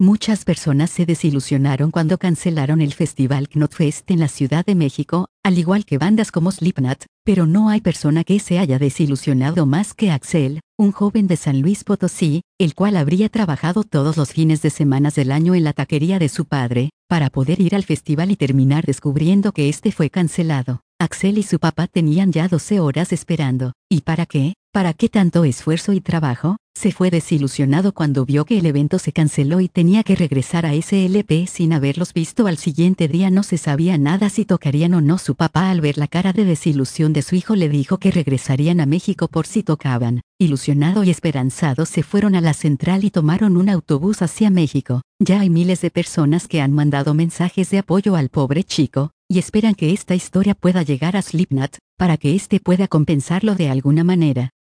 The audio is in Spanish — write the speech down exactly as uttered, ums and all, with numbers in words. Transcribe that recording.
Muchas personas se desilusionaron cuando cancelaron el festival Knotfest en la Ciudad de México, al igual que bandas como Slipknot, pero no hay persona que se haya desilusionado más que Axel, un joven de San Luis Potosí, el cual habría trabajado todos los fines de semana del año en la taquería de su padre, para poder ir al festival y terminar descubriendo que este fue cancelado. Axel y su papá tenían ya doce horas esperando. ¿Y para qué? ¿Para qué tanto esfuerzo y trabajo? Se fue desilusionado cuando vio que el evento se canceló y tenía que regresar a S L P sin haberlos visto al siguiente día. No se sabía nada si tocarían o no. Su papá, al ver la cara de desilusión de su hijo, le dijo que regresarían a México por si tocaban. Ilusionado y esperanzado, se fueron a la central y tomaron un autobús hacia México. Ya hay miles de personas que han mandado mensajes de apoyo al pobre chico, y esperan que esta historia pueda llegar a Slipknot, para que éste pueda compensarlo de alguna manera.